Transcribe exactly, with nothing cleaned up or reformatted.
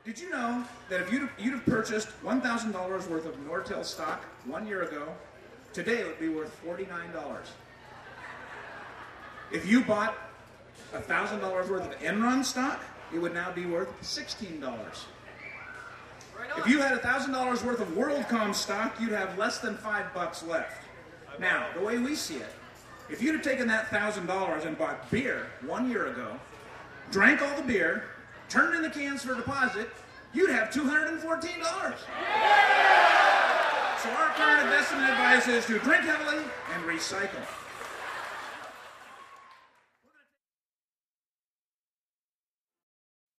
Did you know that if you'd, you'd have purchased one thousand dollars worth of Nortel stock one year ago, today it would be worth forty-nine dollars. If you bought one thousand dollars worth of Enron stock, it would now be worth sixteen dollars. If you had one thousand dollars worth of WorldCom stock, you'd have less than five bucks left. Now, the way we see it, if you'd have taken that one thousand dollars and bought beer one year ago, drank all the beer, turned in the cans for deposit, you'd have two hundred fourteen dollars. So our current investment advice is to drink heavily and recycle.